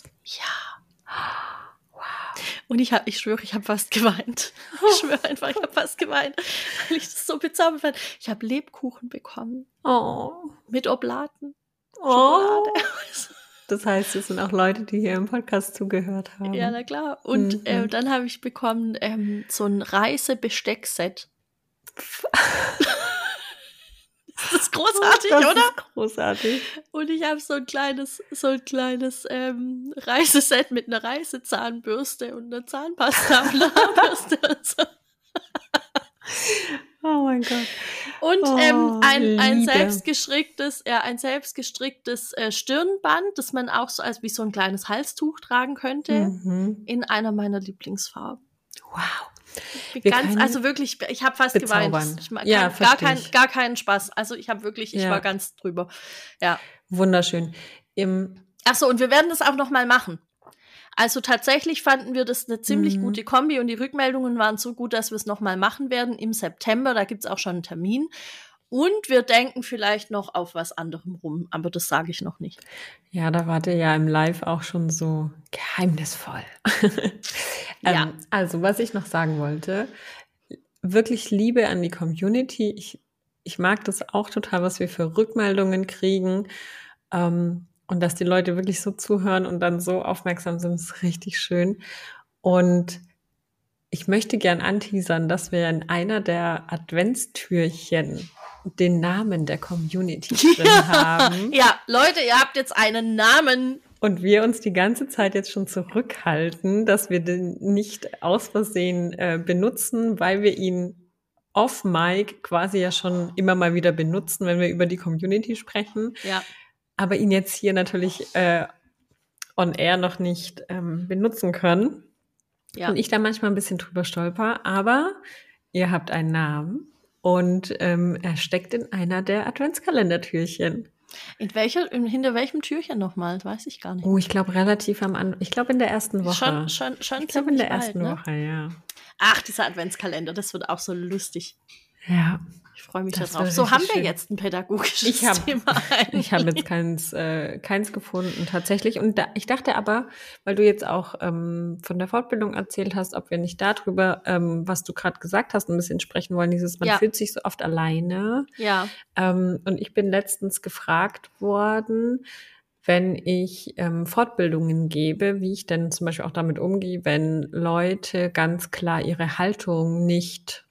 Ja. Wow. Und ich habe, ich schwöre, ich habe fast geweint. Ich schwöre einfach, ich habe fast geweint, weil ich das so bezaubernd fand. Ich habe Lebkuchen bekommen. Oh. Mit Oblaten. Oh. Schokolade. Das heißt, es sind auch Leute, die hier im Podcast zugehört haben. Ja, na klar. Und Mhm. äh, dann habe ich bekommen ähm, so ein Reisebesteckset. Das ist großartig, das oder? Ist großartig. Und ich habe so ein kleines, so ein kleines ähm, Reiseset mit einer Reisezahnbürste und einer Zahnpasta und einer Haarbürste und so. Oh mein Gott. Und Oh, ähm, ein, ein Liebe. selbstgestricktes, ja, ein selbstgestricktes äh, Stirnband, das man auch so als wie so ein kleines Halstuch tragen könnte, Mhm. in einer meiner Lieblingsfarben. Wow. Ich bin Wir ganz, können also wirklich, ich habe fast geweint. bezaubernd. Ich mag Ja, kein, gar, verstehe kein, ich. gar keinen Spaß. Also ich habe wirklich, ich Ja. war ganz drüber. Ja. Wunderschön. Im, Ach so, und wir werden das auch noch mal machen. Also tatsächlich fanden wir das eine ziemlich Mhm. gute Kombi und die Rückmeldungen waren so gut, dass wir es noch mal machen werden im September. Da gibt's auch schon einen Termin. Und wir denken vielleicht noch auf was anderem rum, aber das sage ich noch nicht. ja, da wart ihr ja im Live auch schon so geheimnisvoll. Ja. ähm, also, was ich noch sagen wollte, wirklich Liebe an die Community. Ich, ich mag das auch total, was wir für Rückmeldungen kriegen. Ähm, und dass die Leute wirklich so zuhören und dann so aufmerksam sind, ist richtig schön. Und ich möchte gern anteasern, dass wir in einer der Adventstürchen den Namen der Community drin haben. Ja, Leute, ihr habt jetzt einen Namen. Und wir uns die ganze Zeit jetzt schon zurückhalten, dass wir den nicht aus Versehen äh, benutzen, weil wir ihn off-mic quasi ja schon immer mal wieder benutzen, wenn wir über die Community sprechen. Ja. Aber ihn jetzt hier natürlich äh, on air noch nicht ähm, benutzen können. Ja. Und ich da manchmal ein bisschen drüber stolper. Aber ihr habt einen Namen und ähm, er steckt in einer der Adventskalendertürchen. In welcher, in, hinter welchem Türchen nochmal? Weiß ich gar nicht. Oh, ich glaube relativ am Anfang. Ich glaube in der ersten Woche. Schon, schon, schon ich glaube in ziemlich der ersten bald, ne? Woche, ja. Ach, dieser Adventskalender, das wird auch so lustig. Ja. Ich freue mich Das darauf. wird So, haben richtig wir schön. jetzt ein pädagogisches Ich habe Thema. ich hab jetzt keins, äh, keins gefunden tatsächlich. Und da, ich dachte aber, weil du jetzt auch ähm, von der Fortbildung erzählt hast, ob wir nicht darüber, ähm, was du gerade gesagt hast, ein bisschen sprechen wollen. Dieses, man Ja. fühlt sich so oft alleine. Ja. Ähm, und ich bin letztens gefragt worden, wenn ich ähm, Fortbildungen gebe, wie ich denn zum Beispiel auch damit umgehe, wenn Leute ganz klar ihre Haltung nicht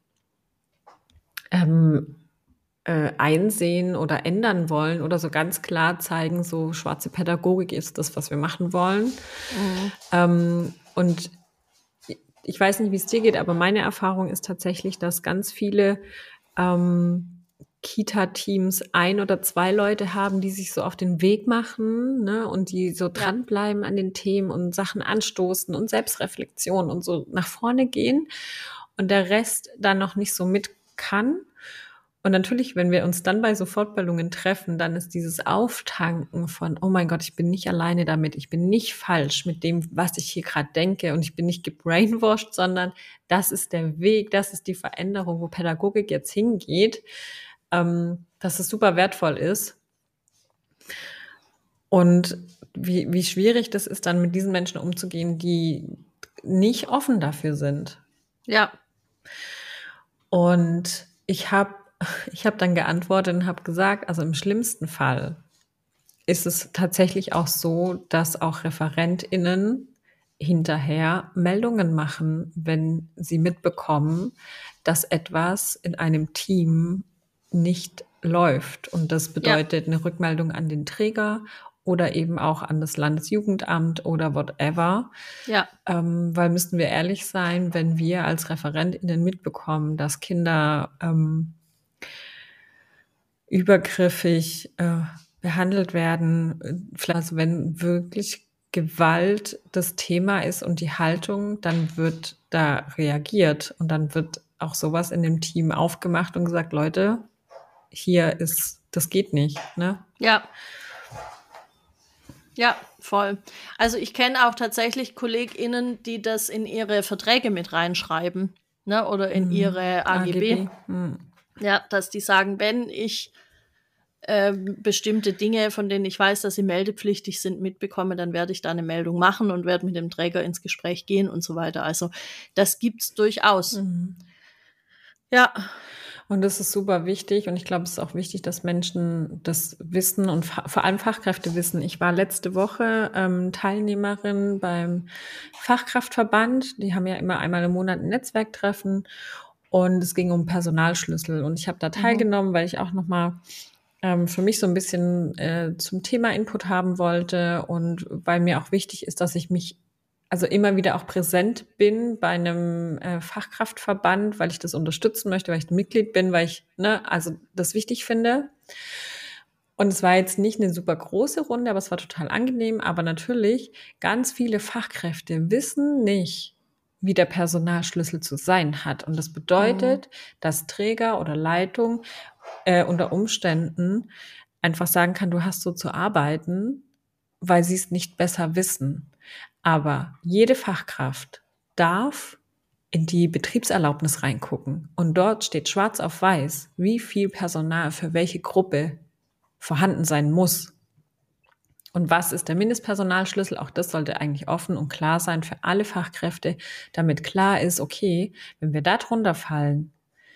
ähm, äh, einsehen oder ändern wollen oder so ganz klar zeigen, so schwarze Pädagogik ist das, was wir machen wollen. Mhm. Ähm, und ich weiß nicht, wie es dir geht, aber meine Erfahrung ist tatsächlich, dass ganz viele ähm, Kita-Teams ein oder zwei Leute haben, die sich so auf den Weg machen, ne, und die so dranbleiben an den Themen und Sachen anstoßen und Selbstreflexion und so nach vorne gehen und der Rest dann noch nicht so mit kann. Und natürlich, wenn wir uns dann bei so Fortbildungen treffen, dann ist dieses Auftanken von, oh mein Gott, ich bin nicht alleine damit, ich bin nicht falsch mit dem, was ich hier gerade denke und ich bin nicht gebrainwashed, sondern das ist der Weg, das ist die Veränderung, wo Pädagogik jetzt hingeht, ähm, dass es super wertvoll ist. Und wie, wie schwierig das ist, dann mit diesen Menschen umzugehen, die nicht offen dafür sind. Ja. Und ich habe ich hab dann geantwortet und habe gesagt, also im schlimmsten Fall ist es tatsächlich auch so, dass auch ReferentInnen hinterher Meldungen machen, wenn sie mitbekommen, dass etwas in einem Team nicht läuft. Und das bedeutet eine Rückmeldung an den Träger oder eben auch an das Landesjugendamt oder whatever. Ja. Ähm, weil müssten wir ehrlich sein, wenn wir als ReferentInnen mitbekommen, dass Kinder ähm, übergriffig äh, behandelt werden, vielleicht also wenn wirklich Gewalt das Thema ist und die Haltung, dann wird da reagiert und dann wird auch sowas in dem Team aufgemacht und gesagt, Leute, hier ist, das geht nicht, ne? Ja. Ja, voll. Also ich kenne auch tatsächlich KollegInnen, die das in ihre Verträge mit reinschreiben, ne, oder in ihre A G B. A G B. Hm. Ja, dass die sagen, wenn ich ähm, bestimmte Dinge, von denen ich weiß, dass sie meldepflichtig sind, mitbekomme, dann werde ich da eine Meldung machen und werde mit dem Träger ins Gespräch gehen und so weiter. Also das gibt's durchaus. Mhm. Ja. Und das ist super wichtig und ich glaube, es ist auch wichtig, dass Menschen das wissen und fa- vor allem Fachkräfte wissen. Ich war letzte Woche ähm, Teilnehmerin beim Fachkraftverband. Die haben ja immer einmal im Monat ein Netzwerktreffen und es ging um Personalschlüssel. Und ich habe da teilgenommen, weil ich auch nochmal ähm, für mich so ein bisschen äh, zum Thema Input haben wollte und weil mir auch wichtig ist, dass ich mich also immer wieder auch präsent bin bei einem äh, Fachkraftverband, weil ich das unterstützen möchte, weil ich Mitglied bin, weil ich ne, also das wichtig finde. Und es war jetzt nicht eine super große Runde, aber es war total angenehm. Aber natürlich, ganz viele Fachkräfte wissen nicht, wie der Personalschlüssel zu sein hat. Und das bedeutet, dass Träger oder Leitung äh, unter Umständen einfach sagen kann, du hast so zu arbeiten, weil sie es nicht besser wissen. Aber jede Fachkraft darf in die Betriebserlaubnis reingucken. Und dort steht schwarz auf weiß, wie viel Personal für welche Gruppe vorhanden sein muss. Und was ist der Mindestpersonalschlüssel? Auch das sollte eigentlich offen und klar sein für alle Fachkräfte, damit klar ist, okay, wenn wir da drunter fallen,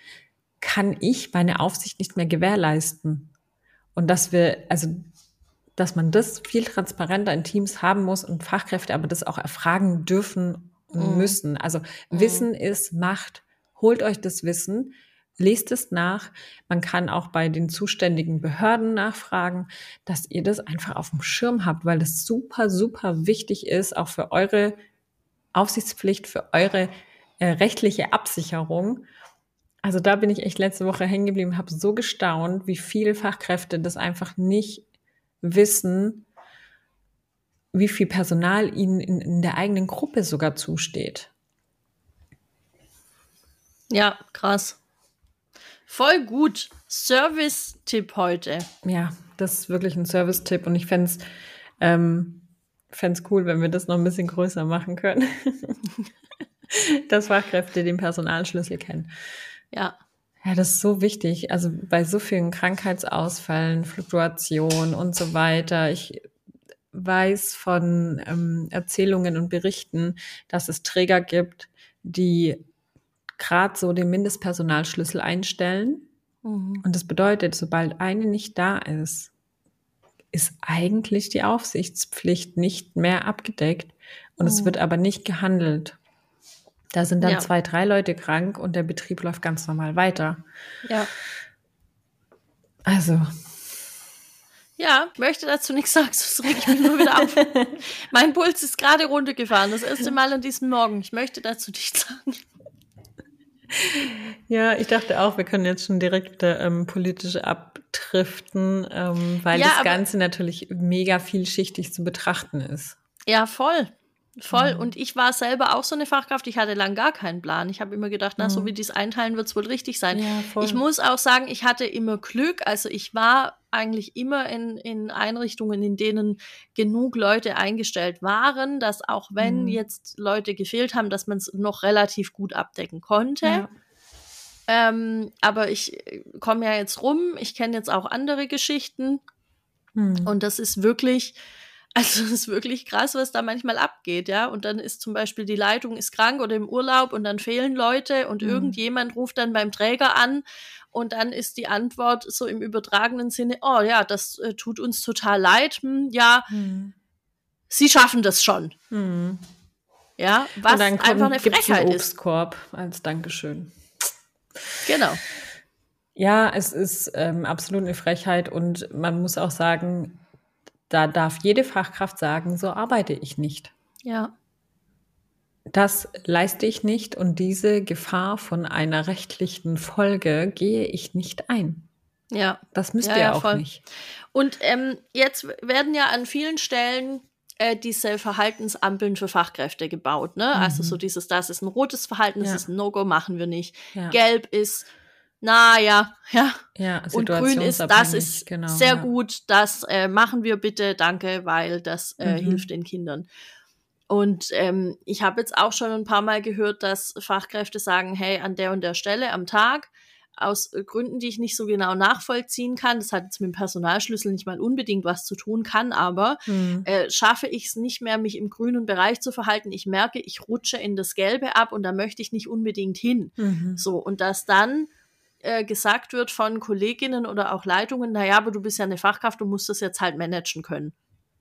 kann ich meine Aufsicht nicht mehr gewährleisten. Und dass wir, also dass man das viel transparenter in Teams haben muss und Fachkräfte aber das auch erfragen dürfen und müssen. Also Wissen ist Macht. Holt euch das Wissen, lest es nach. Man kann auch bei den zuständigen Behörden nachfragen, dass ihr das einfach auf dem Schirm habt, weil das super, super wichtig ist, auch für eure Aufsichtspflicht, für eure äh, rechtliche Absicherung. Also da bin ich echt letzte Woche hängen geblieben, habe so gestaunt, wie viele Fachkräfte das einfach nicht wissen, wie viel Personal ihnen in, in der eigenen Gruppe sogar zusteht. Ja, krass. Voll gut. Service-Tipp heute. Ja, das ist wirklich ein Service-Tipp und ich fände es ähm, fänd's cool, wenn wir das noch ein bisschen größer machen können. Dass Fachkräfte den Personalschlüssel kennen. Ja. Ja, das ist so wichtig. Also bei so vielen Krankheitsausfällen, Fluktuation und so weiter. Ich weiß von ähm, Erzählungen und Berichten, dass es Träger gibt, die gerade so den Mindestpersonalschlüssel einstellen. Mhm. Und das bedeutet, sobald eine nicht da ist, ist eigentlich die Aufsichtspflicht nicht mehr abgedeckt. Und es wird aber nicht gehandelt. Da sind dann Ja. zwei, drei Leute krank und der Betrieb läuft ganz normal weiter. Ja. Also. Ja, möchte dazu nichts sagen, sonst reg ich mich nur wieder auf. Mein Puls ist gerade runtergefahren, das erste Mal an diesem Morgen. Ich möchte dazu nichts sagen. Ja, ich dachte auch, wir können jetzt schon direkt ähm, politisch abdriften, ähm, weil Ja, das aber- Ganze natürlich mega vielschichtig zu betrachten ist. Ja, voll. Voll. Und ich war selber auch so eine Fachkraft. Ich hatte lang gar keinen Plan. Ich habe immer gedacht, na, so wie die es einteilen, wird es wohl richtig sein. Ja, voll. Ich muss auch sagen, ich hatte immer Glück. Also ich war eigentlich immer in, in Einrichtungen, in denen genug Leute eingestellt waren, dass auch wenn Mhm. jetzt Leute gefehlt haben, dass man es noch relativ gut abdecken konnte. Ja. Ähm, aber ich äh, komme ja jetzt rum. Ich kenne jetzt auch andere Geschichten. Mhm. Und das ist wirklich, also das ist wirklich krass, was da manchmal abgeht, ja. Und dann ist zum Beispiel die Leitung ist krank oder im Urlaub und dann fehlen Leute und Mhm. irgendjemand ruft dann beim Träger an und dann ist die Antwort so im übertragenen Sinne, oh ja, das äh, tut uns total leid, hm, ja, Mhm. Sie schaffen das schon, Mhm. ja, was Und dann einfach eine kommt, gibt's Frechheit einen ist. Obstkorb als Dankeschön. Genau. Ja, es ist ähm, absolut eine Frechheit und man muss auch sagen, da darf jede Fachkraft sagen, so arbeite ich nicht. Ja. Das leiste ich nicht und diese Gefahr von einer rechtlichen Folge gehe ich nicht ein. Ja. Das müsst Ja, ihr ja, auch voll. nicht. Und ähm, jetzt werden ja an vielen Stellen äh, diese Verhaltensampeln für Fachkräfte gebaut, ne? Also so dieses, das ist ein rotes Verhalten, das Ja. ist ein No-Go, machen wir nicht. Ja. Gelb ist, naja, ja. Ja, Und grün ist, das situationsabhängig, ist genau, sehr ja. gut, das äh, machen wir bitte, danke, weil das äh, Mhm. hilft den Kindern. Und ähm, ich habe jetzt auch schon ein paar Mal gehört, dass Fachkräfte sagen, hey, an der und der Stelle am Tag, aus äh, Gründen, die ich nicht so genau nachvollziehen kann, das hat jetzt mit dem Personalschlüssel nicht mal unbedingt was zu tun, kann aber, Mhm. äh, schaffe ich es nicht mehr, mich im grünen Bereich zu verhalten. Ich merke, ich rutsche in das Gelbe ab und da möchte ich nicht unbedingt hin. Mhm. So, und dass dann äh, gesagt wird von Kolleginnen oder auch Leitungen, naja, aber du bist ja eine Fachkraft, du musst das jetzt halt managen können.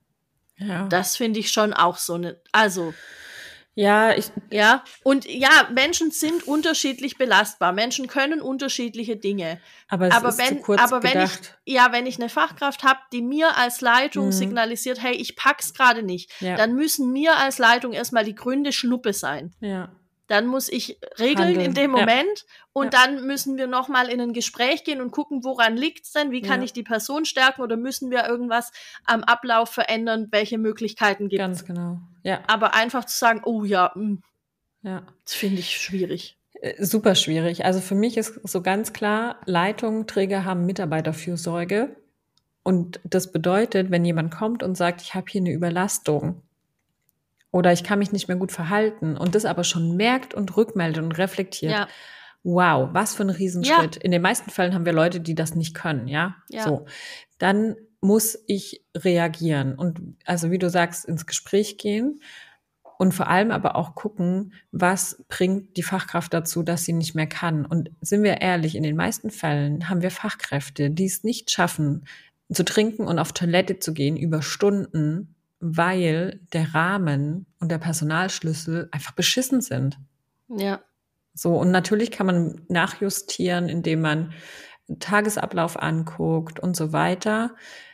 Ja. Das finde ich schon auch so eine, also, Ja, ich, ja. Und ja, Menschen sind unterschiedlich belastbar. Menschen können unterschiedliche Dinge. aber es aber ist wenn, zu kurz aber wenn ich, gedacht. ja, wenn ich eine Fachkraft habe, die mir als Leitung Mhm. signalisiert, hey, ich pack's gerade nicht, Ja. dann müssen mir als Leitung erstmal die Gründe Schnuppe sein. Ja. Dann muss ich regeln Handeln. in dem Ja. Moment und Ja. dann müssen wir nochmal in ein Gespräch gehen und gucken, woran liegt's denn? Wie kann Ja. ich die Person stärken oder müssen wir irgendwas am Ablauf verändern? Welche Möglichkeiten gibt's? Ganz genau. Ja. Aber einfach zu sagen, oh ja, mh, Ja. das finde ich schwierig. Äh, Super schwierig. Also für mich ist so ganz klar, Leitung, Träger haben Mitarbeiterfürsorge. Und das bedeutet, wenn jemand kommt und sagt, ich habe hier eine Überlastung oder ich kann mich nicht mehr gut verhalten und das aber schon merkt und rückmeldet und reflektiert, Ja. wow, was für ein Riesenschritt. In den meisten Fällen haben wir Leute, die das nicht können, ja? Ja. So. Dann muss ich reagieren und also wie du sagst, ins Gespräch gehen und vor allem aber auch gucken, was bringt die Fachkraft dazu, dass sie nicht mehr kann. Und sind wir ehrlich, in den meisten Fällen haben wir Fachkräfte, die es nicht schaffen, zu trinken und auf Toilette zu gehen über Stunden, weil der Rahmen und der Personalschlüssel einfach beschissen sind. Ja. So, und natürlich kann man nachjustieren, indem man einen Tagesablauf anguckt und so weiter.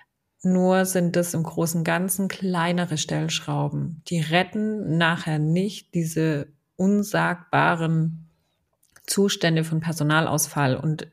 Nur sind es im Großen und Ganzen kleinere Stellschrauben. Die retten nachher nicht diese unsagbaren Zustände von Personalausfall. Und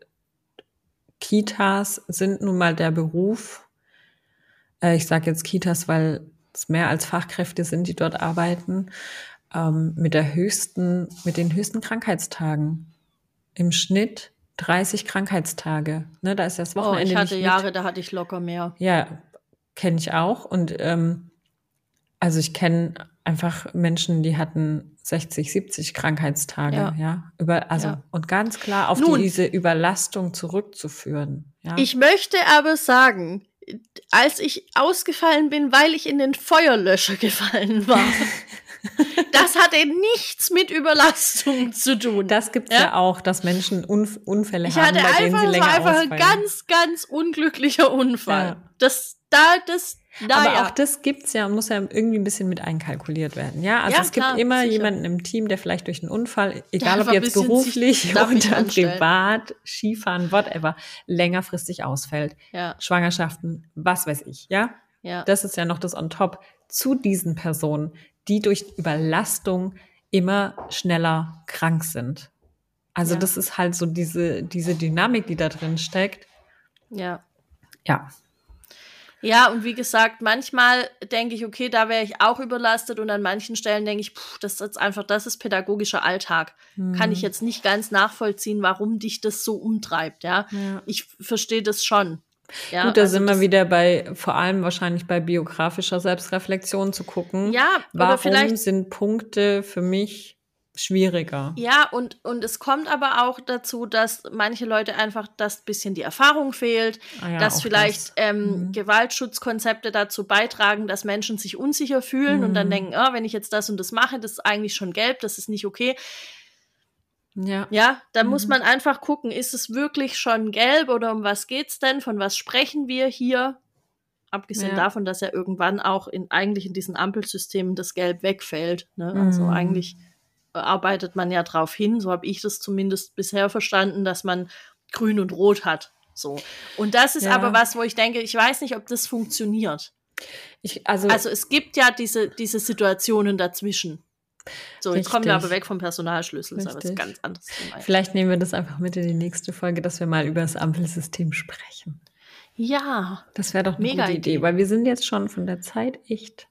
Kitas sind nun mal der Beruf, äh, ich sage jetzt Kitas, weil es mehr als Fachkräfte sind, die dort arbeiten, ähm, mit der höchsten, mit den höchsten Krankheitstagen. Im Schnitt dreißig Krankheitstage. Ne, da ist das Oh, Wochenende ich hatte nicht Jahre, mit. da hatte ich locker mehr. Ja, kenne ich auch. Und ähm, Also ich kenne einfach Menschen, die hatten sechzig, siebzig Krankheitstage, ja. Ja. Über, also, Ja. und ganz klar auf Nun, diese Überlastung zurückzuführen. Ja. Ich möchte aber sagen, als ich ausgefallen bin, weil ich in den Feuerlöscher gefallen war, das hatte nichts mit Überlastung zu tun. Das gibt's ja, ja auch, dass Menschen Unf- Unfälle ich haben, hatte bei denen einfach, sie länger es war einfach ausfallen. ein ganz, ganz unglücklicher Unfall. Ja. Das, da, das, Aber ja. auch das gibt's ja und muss ja irgendwie ein bisschen mit einkalkuliert werden. Ja, also ja, es gibt klar, immer sicher. jemanden im Team, der vielleicht durch einen Unfall, egal Der ob jetzt beruflich oder privat, Skifahren, whatever, längerfristig ausfällt. Ja. Schwangerschaften, was weiß ich, ja? Ja. Das ist ja noch das on top zu diesen Personen, die durch Überlastung immer schneller krank sind. Also ja. das ist halt so diese, diese Dynamik, die da drin steckt. Ja. Ja. Ja, und wie gesagt, manchmal denke ich, okay, da wäre ich auch überlastet und an manchen Stellen denke ich, pff, das ist jetzt einfach, das ist pädagogischer Alltag. Hm. Kann ich jetzt nicht ganz nachvollziehen, warum dich das so umtreibt, ja. ja. Ich verstehe das schon. Ja, Gut, da also sind wir wieder bei, vor allem wahrscheinlich bei biografischer Selbstreflexion zu gucken. Ja, warum oder vielleicht sind Punkte für mich schwieriger? Ja, und, und es kommt aber auch dazu, dass manche Leute einfach, dass ein bisschen die Erfahrung fehlt, ah ja, dass vielleicht das. ähm, mhm. Gewaltschutzkonzepte dazu beitragen, dass Menschen sich unsicher fühlen mhm. und dann denken, oh, wenn ich jetzt das und das mache, das ist eigentlich schon gelb, das ist nicht okay. Ja, ja da mhm. muss man Mhm. einfach gucken, ist es wirklich schon gelb oder um was geht's denn, von was sprechen wir hier? Abgesehen Ja. davon, dass ja irgendwann auch in, eigentlich in diesen Ampelsystemen das Gelb wegfällt. Ne? Also Mhm. eigentlich arbeitet man ja drauf hin, so habe ich das zumindest bisher verstanden, dass man Grün und Rot hat. So. Und das ist Ja. aber was, wo ich denke, ich weiß nicht, ob das funktioniert. Ich, also, also es gibt ja diese, diese Situationen dazwischen. So, jetzt Richtig. kommen wir aber weg vom Personalschlüssel, das ist aber was ganz anderes. Vielleicht nehmen wir das einfach mit in die nächste Folge, dass wir mal über das Ampelsystem sprechen. Ja. Das wäre doch eine mega gute Idee, Idee, weil wir sind jetzt schon von der Zeit echt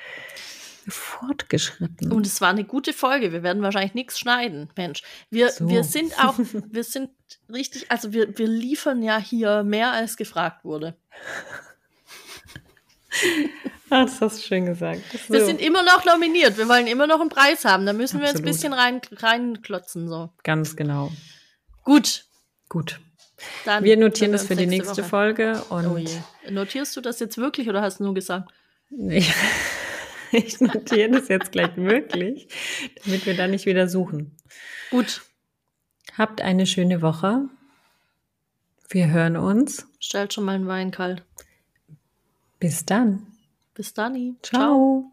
fortgeschritten. Und es war eine gute Folge. Wir werden wahrscheinlich nichts schneiden, Mensch. Wir, so. wir sind auch, wir sind richtig, also wir, wir liefern ja hier mehr, als gefragt wurde. Ach, das hast du schön gesagt. So. Wir sind immer noch nominiert. Wir wollen immer noch einen Preis haben. Da müssen Absolut. wir jetzt ein bisschen rein, reinklotzen. So. Ganz genau. Gut. Gut. Dann wir notieren das für die nächste Woche. Folge. Und oh je. Notierst du das jetzt wirklich oder hast du nur gesagt? Nee. Ich notiere das jetzt gleich wirklich, damit wir da nicht wieder suchen. Gut. Habt eine schöne Woche. Wir hören uns. Stellt schon mal einen Wein kalt. Bis dann. Bis dann. Ciao. Ciao.